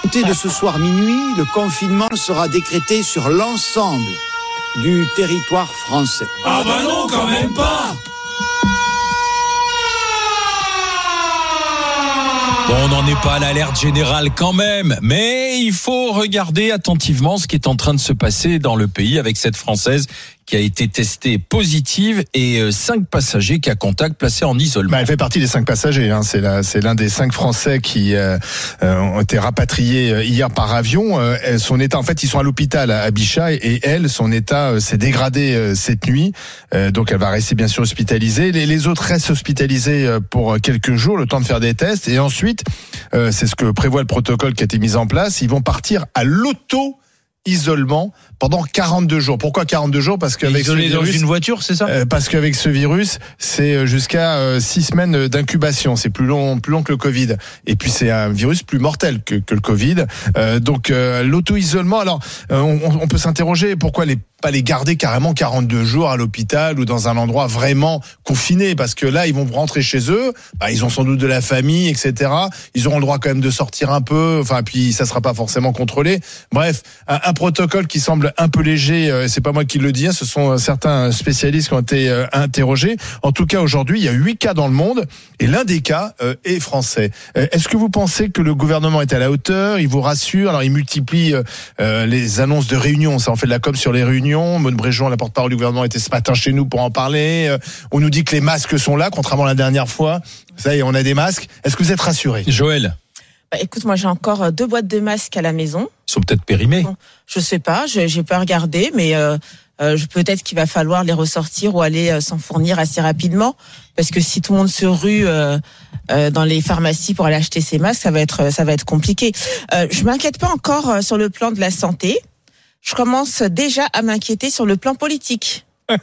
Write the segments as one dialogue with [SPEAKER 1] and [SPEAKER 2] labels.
[SPEAKER 1] De ce soir minuit, le confinement sera décrété sur l'ensemble du territoire français.
[SPEAKER 2] Ah bah non, quand même pas.
[SPEAKER 3] Bon, on n'en est pas à l'alerte générale quand même, mais il faut regarder attentivement ce qui est en train de se passer dans le pays avec cette Française qui a été testée positive et 5 passagers cas contact placés en isolement.
[SPEAKER 4] Elle fait partie des 5 passagers. C'est l'un des 5 Français qui ont été rapatriés hier par avion. Son état, en fait, ils sont à l'hôpital à Bichat et elle, son état s'est dégradé cette nuit. Donc, elle va rester bien sûr hospitalisée. Les autres restent hospitalisés pour quelques jours, le temps de faire des tests. Et ensuite, c'est ce que prévoit le protocole qui a été mis en place. Ils vont partir à l'auto-isolement pendant 42 jours. Pourquoi 42 jours ? Parce qu'avec ce virus,
[SPEAKER 5] dans une voiture, c'est ça ?
[SPEAKER 4] Parce qu'avec ce virus, c'est jusqu'à 6 semaines d'incubation. C'est plus long que le Covid. Et puis c'est un virus plus mortel que le Covid. Donc l'auto-isolement. Alors on peut s'interroger pourquoi pas les garder carrément 42 jours à l'hôpital ou dans un endroit vraiment confiné, parce que là ils vont rentrer chez eux, ils ont sans doute de la famille, etc. Ils auront le droit quand même de sortir un peu, puis ça sera pas forcément contrôlé. Bref, un protocole qui semble un peu léger, c'est pas moi qui le dis, ce sont certains spécialistes qui ont été interrogés. En tout cas aujourd'hui il y a 8 cas dans le monde et l'un des cas est français. Est-ce que vous pensez que le gouvernement est à la hauteur ? Il vous rassure ? Alors il multiplie les annonces de réunions, ça en fait de la com sur les réunions. Maude Bréjon, la porte-parole du gouvernement, était ce matin chez nous pour en parler. On nous dit que les masques sont là, contrairement à la dernière fois. Ça y est, on a des masques. Est-ce que vous êtes rassurés ?
[SPEAKER 3] Joël ?
[SPEAKER 6] Écoute, moi j'ai encore 2 boîtes de masques à la maison.
[SPEAKER 3] Ils sont peut-être périmés.
[SPEAKER 6] Je sais pas, j'ai pas regardé, mais peut-être qu'il va falloir les ressortir ou aller s'en fournir assez rapidement, parce que si tout le monde se rue dans les pharmacies pour aller acheter ces masques, ça va être compliqué. Je m'inquiète pas encore sur le plan de la santé. Je commence déjà à m'inquiéter sur le plan politique.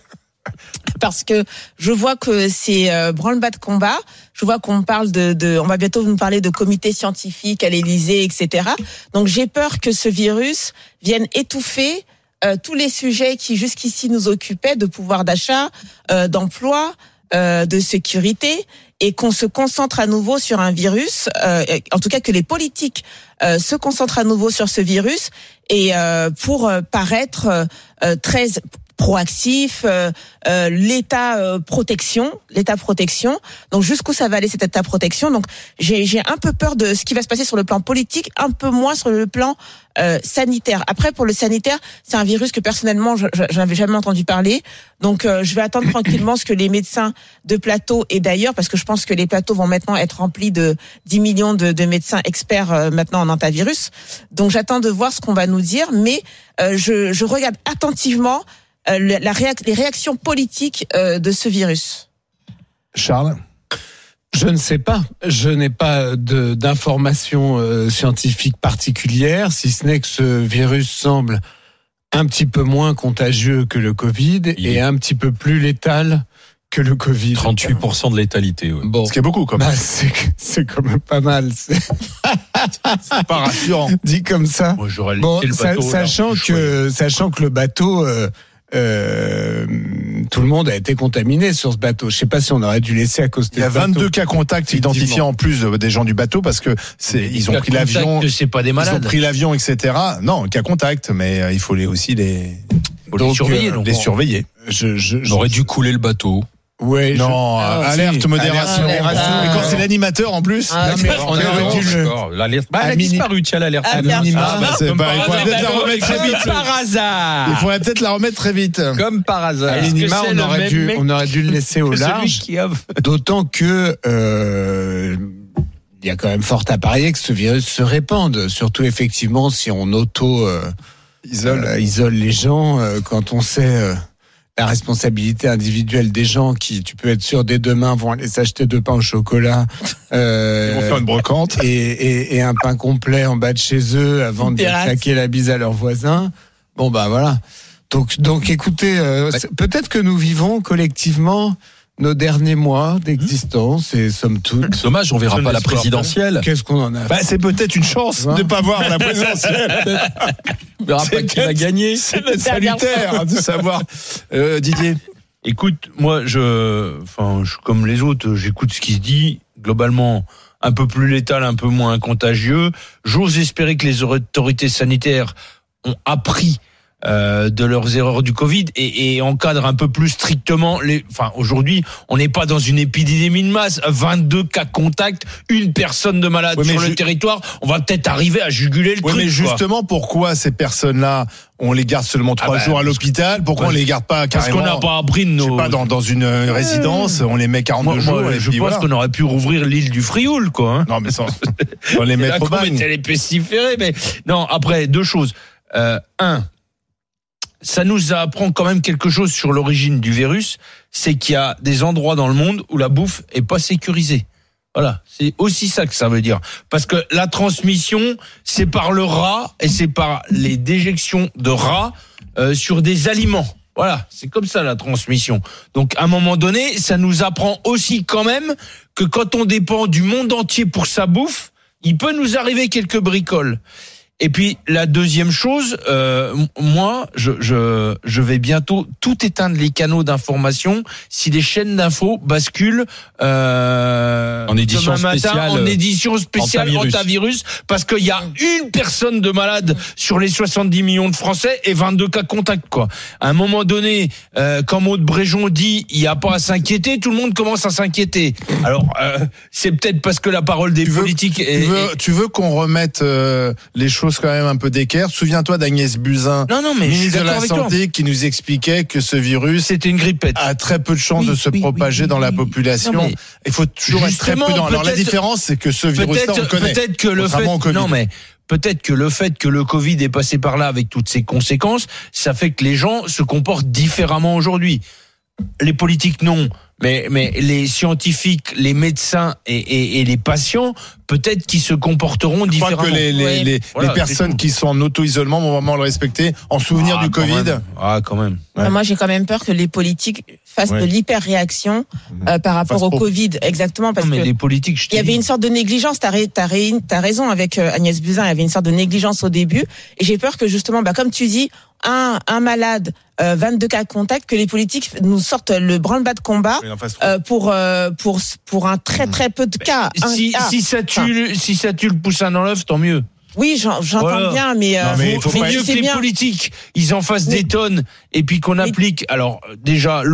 [SPEAKER 6] Parce que je vois que c'est branle-bas de combat. Je vois qu'on parle on va bientôt nous parler de comité scientifique à l'Élysée, etc. Donc j'ai peur que ce virus vienne étouffer tous les sujets qui jusqu'ici nous occupaient, de pouvoir d'achat, d'emploi, de sécurité, et qu'on se concentre à nouveau sur un virus, en tout cas que les politiques se concentrent à nouveau sur ce virus, et pour paraître très proactif, l'État protection. Donc jusqu'où ça va aller cet État protection ? Donc j'ai un peu peur de ce qui va se passer sur le plan politique, un peu moins sur le plan sanitaire. Après, pour le sanitaire, c'est un virus que personnellement je n'avais jamais entendu parler. Donc je vais attendre tranquillement ce que les médecins de plateau, et d'ailleurs parce que je pense que les plateaux vont maintenant être remplis de 10 millions de médecins experts maintenant en antivirus. Donc j'attends de voir ce qu'on va nous dire, mais je regarde attentivement les réactions politiques de ce virus.
[SPEAKER 4] Charles ?
[SPEAKER 5] Je ne sais pas. Je n'ai pas d'informations scientifiques particulières, si ce n'est que ce virus semble un petit peu moins contagieux que le Covid et un petit peu plus létal que le Covid.
[SPEAKER 3] 38% de létalité. Ouais.
[SPEAKER 5] Bon.
[SPEAKER 4] Ce qui est beaucoup quand même.
[SPEAKER 5] C'est quand même pas mal. C'est
[SPEAKER 4] pas rassurant.
[SPEAKER 5] Dit comme ça.
[SPEAKER 3] Moi, j'aurais laissé le bateau.
[SPEAKER 5] Sachant que le bateau... tout le monde a été contaminé sur ce bateau. Je sais pas si on aurait dû laisser à cause de
[SPEAKER 4] Il y a 22 cas contacts identifiés en plus des gens du bateau, parce que ils ont pris l'avion.
[SPEAKER 5] C'est pas des malades.
[SPEAKER 4] Ils ont pris l'avion, etc. Non, cas contact, mais il faut aussi les surveiller.
[SPEAKER 3] J'aurais dû couler le bateau.
[SPEAKER 5] Ouais,
[SPEAKER 4] alerte, modération. Et quand c'est l'animateur en plus.
[SPEAKER 3] On aurait dû l'alerte. Elle a disparu, tiens, l'alerte.
[SPEAKER 4] Il faudrait peut-être la remettre très vite.
[SPEAKER 3] Par hasard.
[SPEAKER 4] Il faudrait peut-être la remettre très vite.
[SPEAKER 3] Comme par hasard.
[SPEAKER 5] À minima, on aurait dû le laisser au large. D'autant que il y a quand même fort à parier que ce virus se répande. Surtout effectivement si on isole les gens, quand on sait la responsabilité individuelle des gens qui, tu peux être sûr, dès demain vont aller s'acheter 2 pains au chocolat.
[SPEAKER 4] Ils vont faire une brocante.
[SPEAKER 5] Et un pain complet en bas de chez eux avant de claquer la bise à leurs voisins. Bon, voilà. Donc écoutez, peut-être que nous vivons collectivement nos derniers mois d'existence, et somme toute.
[SPEAKER 3] Dommage, on verra pas la présidentielle.
[SPEAKER 5] Qu'est-ce qu'on en a?
[SPEAKER 4] C'est peut-être une chance de pas voir la présidentielle.
[SPEAKER 3] On verra pas qui va gagner.
[SPEAKER 4] C'est peut-être salutaire de savoir. Didier.
[SPEAKER 7] Écoute, moi, je comme les autres, j'écoute ce qui se dit. globalement un peu plus létal, un peu moins contagieux. J'ose espérer que les autorités sanitaires ont appris de leurs erreurs du Covid et encadrent un peu plus strictement aujourd'hui, on n'est pas dans une épidémie de masse. 22 cas contacts, une personne de malade sur le territoire. On va peut-être arriver à juguler le truc.
[SPEAKER 4] Mais justement, pourquoi ces personnes-là, on les garde seulement 3 jours à l'hôpital? Pourquoi on les garde pas carrément?
[SPEAKER 7] Parce qu'on n'a pas appris de nos...
[SPEAKER 4] Je sais pas, dans une résidence, on les met 42 jours.
[SPEAKER 7] Je pense qu'on aurait pu rouvrir l'île du Frioul, quoi. Hein.
[SPEAKER 4] Non, mais ça, on les met au bagne.
[SPEAKER 7] On mettait les pestiférés, mais non. Après, 2 choses. Ça nous apprend quand même quelque chose sur l'origine du virus, c'est qu'il y a des endroits dans le monde où la bouffe est pas sécurisée. Voilà, c'est aussi ça que ça veut dire. Parce que la transmission, c'est par le rat et c'est par les déjections de rats sur des aliments. Voilà, c'est comme ça la transmission. Donc à un moment donné, ça nous apprend aussi quand même que quand on dépend du monde entier pour sa bouffe, il peut nous arriver quelques bricoles. Et puis la deuxième chose, moi, je vais bientôt tout éteindre les canaux d'information si les chaînes d'infos basculent
[SPEAKER 3] en édition
[SPEAKER 7] spéciale antivirus, parce qu'il y a une personne de malade sur les 70 millions de Français et 22 cas contacts, quoi. À un moment donné, quand Maud Bréjon dit il n'y a pas à s'inquiéter, tout le monde commence à s'inquiéter. Alors c'est peut-être parce que la parole des politiques
[SPEAKER 4] tu veux qu'on remette les choses quand même un peu d'équerre. Souviens-toi d'Agnès Buzyn, ministre de la Santé, qui nous expliquait que ce virus
[SPEAKER 7] c'était une grippette,
[SPEAKER 4] a très peu de chances de se propager dans la population.
[SPEAKER 7] Non,
[SPEAKER 4] il faut toujours être très prudent. Alors la différence, c'est que ce virus-là, on le connaît.
[SPEAKER 7] Peut-être que le fait que le Covid est passé par là avec toutes ses conséquences, ça fait que les gens se comportent différemment aujourd'hui. Les politiques, non. Mais les scientifiques, les médecins et les patients, peut-être qu'ils se comporteront différemment.
[SPEAKER 4] Je crois que les personnes qui sont en auto-isolement vont vraiment le respecter en souvenir du Covid.
[SPEAKER 7] Quand même.
[SPEAKER 6] Ouais. Moi, j'ai quand même peur que les politiques fassent de l'hyper-réaction par rapport au Covid. Exactement, parce que
[SPEAKER 7] les politiques,
[SPEAKER 6] il y avait une sorte de négligence. T'as raison avec Agnès Buzyn. Il y avait une sorte de négligence au début. Et j'ai peur que justement, comme tu dis, un malade, 22 cas contacts, que les politiques nous sortent le branle-bas de combat pour un très très peu de cas.
[SPEAKER 7] Si ça tue le poussin dans l'œuf, tant mieux.
[SPEAKER 6] Oui, j'entends bien, mais
[SPEAKER 7] faut mieux que les politiques ils en fassent des tonnes et puis qu'on applique. Alors déjà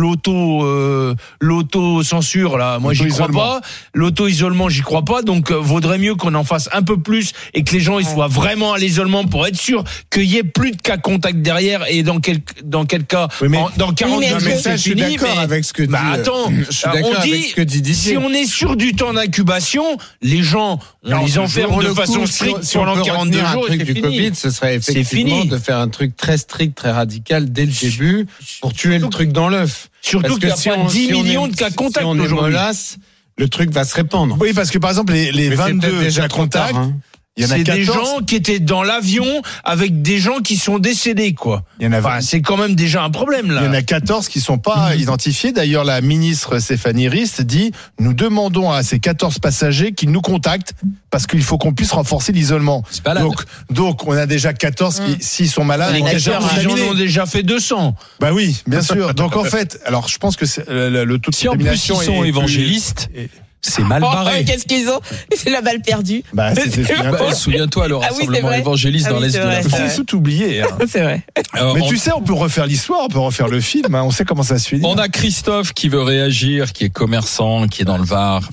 [SPEAKER 7] l'auto-censure là, moi j'y crois pas. L'auto-isolement, j'y crois pas. Donc vaudrait mieux qu'on en fasse un peu plus et que les gens ils soient vraiment à l'isolement pour être sûr qu'il y ait plus de cas contacts derrière et dans quel cas dans 42 jours c'est fini.
[SPEAKER 4] Je suis d'accord avec ce que dit.
[SPEAKER 7] Je suis d'accord avec ce que dit Didier. Si on est sûr du temps d'incubation, les gens on les enferme de façon stricte pendant 42 jours,
[SPEAKER 5] un truc du Covid, ce serait effectivement de faire un truc très strict, très radical dès le début pour tuer le truc dans l'œuf.
[SPEAKER 7] Surtout qu'il y a pas 10 millions de cas contacts aujourd'hui.
[SPEAKER 5] Si on est mollasse, le truc va se répandre.
[SPEAKER 4] Oui, parce que par exemple, les 22 cas contacts, il y en a 14.
[SPEAKER 7] Des gens qui étaient dans l'avion avec des gens qui sont décédés, quoi. C'est quand même déjà un problème, là.
[SPEAKER 4] Il y en a 14 qui sont pas identifiés. D'ailleurs, la ministre Stéphanie Rist dit, nous demandons à ces 14 passagers qu'ils nous contactent parce qu'il faut qu'on puisse renforcer l'isolement. Donc, on a déjà 14 qui, s'ils sont malades,
[SPEAKER 7] les 14 ont déjà fait 200.
[SPEAKER 4] Bah oui, bien sûr. Donc, en fait, alors, je pense que le taux de contamination
[SPEAKER 3] si en plus ils sont évangélistes, c'est mal barré.
[SPEAKER 6] Qu'est-ce qu'ils ont? C'est la balle perdue.
[SPEAKER 3] Souviens-toi, le rassemblement évangéliste dans l'Est de la France.
[SPEAKER 4] C'est tout oublié.
[SPEAKER 6] C'est vrai.
[SPEAKER 4] Mais tu sais, on peut refaire l'histoire, on peut refaire le film. On sait comment ça se finit.
[SPEAKER 3] On a Christophe qui veut réagir, qui est commerçant, qui est dans le Var.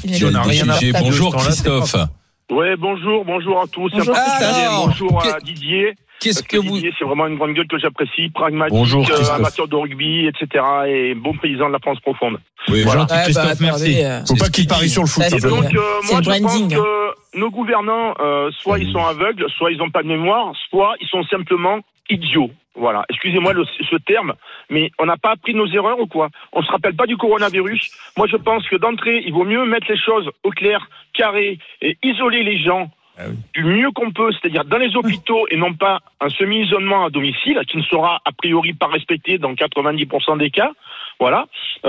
[SPEAKER 3] Bonjour Christophe.
[SPEAKER 8] Ouais, bonjour à tous. Bonjour à Didier. Didier, c'est vraiment une grande gueule que j'apprécie, pragmatique, amateur de rugby, etc. et bon paysan de la France profonde.
[SPEAKER 3] Oui, voilà. Gentil Christophe, merci.
[SPEAKER 4] Faut pas qu'il parie sur le foot.
[SPEAKER 8] Et donc, moi, je pense que nos gouvernants, soit ils sont aveugles, soit ils n'ont pas de mémoire, soit ils sont simplement idiots. Voilà. Excusez-moi ce terme, mais on n'a pas appris nos erreurs ou quoi? On se rappelle pas du coronavirus. Moi, je pense que d'entrée, il vaut mieux mettre les choses au clair, carré, et isoler les gens du mieux qu'on peut, c'est-à-dire dans les hôpitaux et non pas un semi-isolement à domicile, qui ne sera a priori pas respecté dans 90% des cas. Voilà.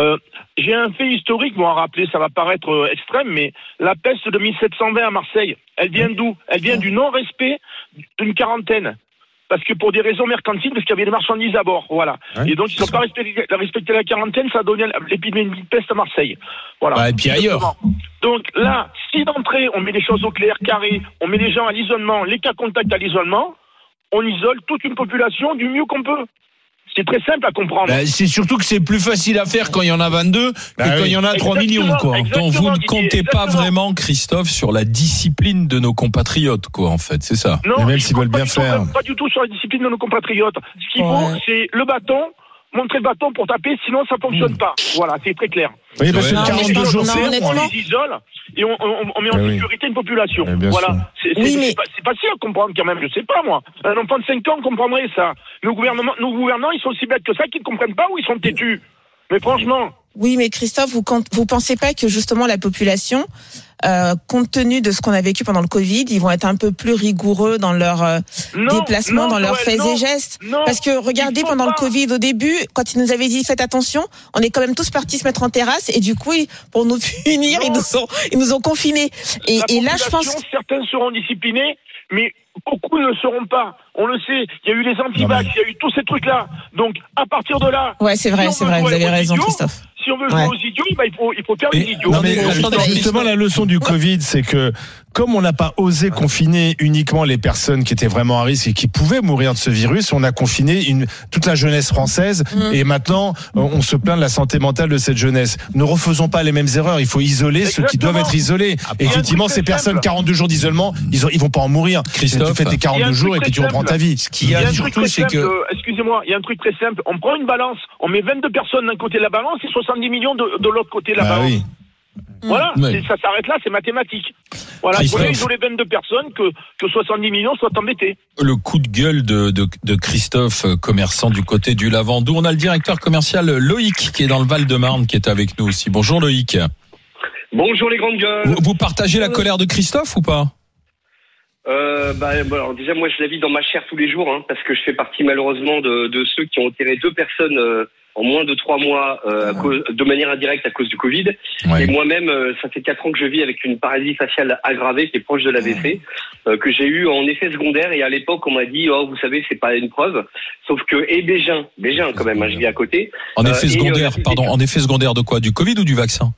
[SPEAKER 8] J'ai un fait historique, à rappeler, ça va paraître extrême, mais la peste de 1720 à Marseille, elle vient d'où? Elle vient du non-respect d'une quarantaine. parce que pour des raisons mercantiles, parce qu'il y avait des marchandises à bord, voilà. Ouais. Et donc ils n'ont pas respecté la quarantaine, ça a donné l'épidémie de peste à Marseille. Voilà.
[SPEAKER 7] Bah, et puis ailleurs.
[SPEAKER 8] Donc là, si d'entrée on met les choses au clair, carré, on met les gens à l'isolement, les cas contacts à l'isolement, on isole toute une population du mieux qu'on peut. C'est très simple à comprendre.
[SPEAKER 7] Bah, c'est surtout que c'est plus facile à faire quand il y en a 22 que quand il y en a 3 millions, quoi.
[SPEAKER 3] Donc vous ne comptez pas vraiment, Christophe, sur la discipline de nos compatriotes, quoi, en fait, c'est ça.
[SPEAKER 8] Non,
[SPEAKER 4] même s'ils veulent bien faire.
[SPEAKER 8] Pas du tout sur la discipline de nos compatriotes. Ce qu'il faut, c'est le bâton, montrer le bâton pour taper, sinon ça fonctionne pas. Voilà, c'est très clair.
[SPEAKER 4] Oui, parce que 42 jours,
[SPEAKER 8] on les isole et on met en sécurité une population. Voilà. C'est facile à comprendre quand même, je sais pas moi. Un enfant de 5 ans comprendrait ça. Nos gouvernants, ils sont aussi bêtes que ça, qu'ils ne comprennent pas ou ils sont têtus. Mais franchement.
[SPEAKER 6] Oui, mais Christophe, vous pensez pas que justement la population, compte tenu de ce qu'on a vécu pendant le Covid, ils vont être un peu plus rigoureux dans leur déplacement, dans leurs faits et gestes? Parce que regardez, pendant le Covid, au début, quand ils nous avaient dit faites attention, on est quand même tous partis se mettre en terrasse et du coup, pour nous punir, ils nous ont confinés. Et là, je pense
[SPEAKER 8] certains seront disciplinés, mais beaucoup ne le seront pas. On le sait. Il y a eu les anti-vax, il y a eu tous ces trucs-là. Donc, à partir de là.
[SPEAKER 6] Ouais, c'est vrai, vous avez raison, Christophe.
[SPEAKER 8] Si on veut jouer aux idiots, il faut faire les idiots.
[SPEAKER 4] Non, mais justement, la leçon du Covid, c'est que, comme on n'a pas osé confiner uniquement les personnes qui étaient vraiment à risque et qui pouvaient mourir de ce virus, on a confiné toute la jeunesse française et maintenant, on se plaint de la santé mentale de cette jeunesse. Ne refaisons pas les mêmes erreurs. Il faut isoler ceux qui doivent être isolés. Et effectivement, ces personnes, 42 jours d'isolement, ils vont pas en mourir.
[SPEAKER 3] Christophe,
[SPEAKER 4] tu fais tes 42 jours et puis tu reprends ta vie.
[SPEAKER 8] Ce qu'il y a surtout, c'est que, excusez-moi, il y a un truc très simple. On prend une balance, on met 22 personnes d'un côté de la balance et 70 millions de l'autre côté de la balance. Oui. Voilà, ça s'arrête là, c'est mathématique. Voilà, il faut isoler 22 personnes que 70 millions soient embêtés.
[SPEAKER 3] Le coup de gueule de Christophe, commerçant du côté du Lavandou. On a le directeur commercial Loïc qui est dans le Val-de-Marne qui est avec nous aussi. Bonjour Loïc.
[SPEAKER 9] Bonjour les grandes gueules.
[SPEAKER 3] Vous partagez la colère de Christophe ou pas?
[SPEAKER 9] Alors déjà moi je la vis dans ma chair tous les jours parce que je fais partie malheureusement de ceux qui ont enterré 2 personnes en moins de 3 mois de manière indirecte à cause du Covid. Ouais. Et moi-même ça fait 4 ans que je vis avec une paralysie faciale aggravée qui est proche de l'AVC que j'ai eu en effet secondaire et à l'époque on m'a dit vous savez c'est pas une preuve sauf que Bégin quand même je vis à côté.
[SPEAKER 3] En effet secondaire en effet secondaire de quoi? Du Covid ou du vaccin?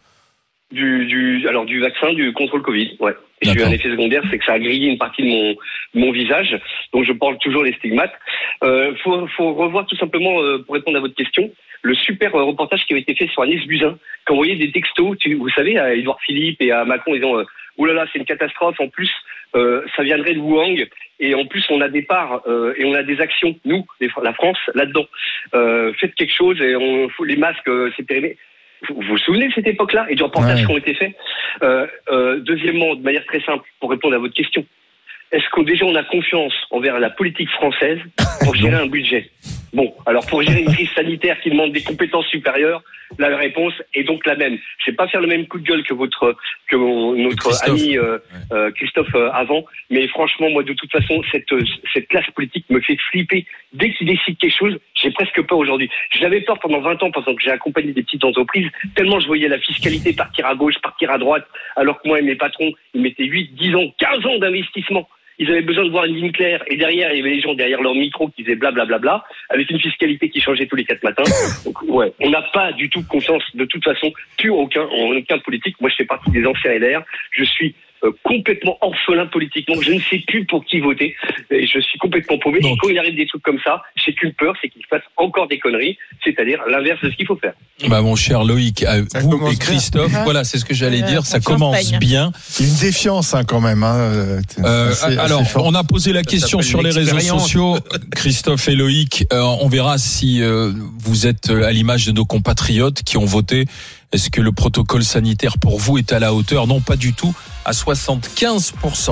[SPEAKER 9] Du vaccin, du contrôle Covid, ouais. Et j'ai eu un effet secondaire, c'est que ça a grillé une partie de mon visage, donc je porte toujours les stigmates. Faut revoir tout simplement, pour répondre à votre question, le super reportage qui avait été fait sur Agnès Buzyn, quand vous voyez des textos, vous savez, à Édouard Philippe et à Macron, disant oh là là, c'est une catastrophe, en plus, ça viendrait de Wuhan, et en plus on a des parts et on a des actions, nous, la France, là-dedans. Faites quelque chose, et les masques, c'est périmé. Vous vous souvenez de cette époque-là et du reportage qui ont été faits? Deuxièmement, de manière très simple, pour répondre à votre question, est-ce que déjà on a confiance envers la politique française pour gérer un budget? Bon, alors pour gérer une crise sanitaire qui demande des compétences supérieures, la réponse est donc la même. Je vais pas faire le même coup de gueule que notre Christophe. Ami Christophe avant, mais franchement, moi de toute façon, cette classe politique me fait flipper. Dès qu'ils décident quelque chose, j'ai presque peur aujourd'hui. J'avais peur pendant 20 ans, pendant que j'ai accompagné des petites entreprises, tellement je voyais la fiscalité partir à gauche, partir à droite, alors que moi et mes patrons, ils mettaient 8, 10 ans, 15 ans d'investissement. Ils avaient besoin de voir une ligne claire et derrière, il y avait les gens derrière leur micro qui disaient blablabla, avec une fiscalité qui changeait tous les 4 matins. Donc, ouais, on n'a pas du tout confiance de toute façon, en aucun politique. Moi, je fais partie des anciens LR. Je suis complètement orphelin politiquement. Je ne sais plus pour qui voter. Et je suis complètement paumé. Et quand il arrive des trucs comme ça, j'ai qu'une peur, c'est qu'il fasse encore des conneries, c'est-à-dire l'inverse de ce qu'il faut faire.
[SPEAKER 3] Mon cher Loïc, vous et Christophe, voilà, c'est ce que j'allais dire, ça commence bien.
[SPEAKER 4] Une défiance quand même.
[SPEAKER 3] Alors, on a posé la question sur les réseaux sociaux, Christophe et Loïc. On verra si vous êtes à l'image de nos compatriotes qui ont voté. Est-ce que le protocole sanitaire pour vous est à la hauteur? Non, pas du tout. À 75%.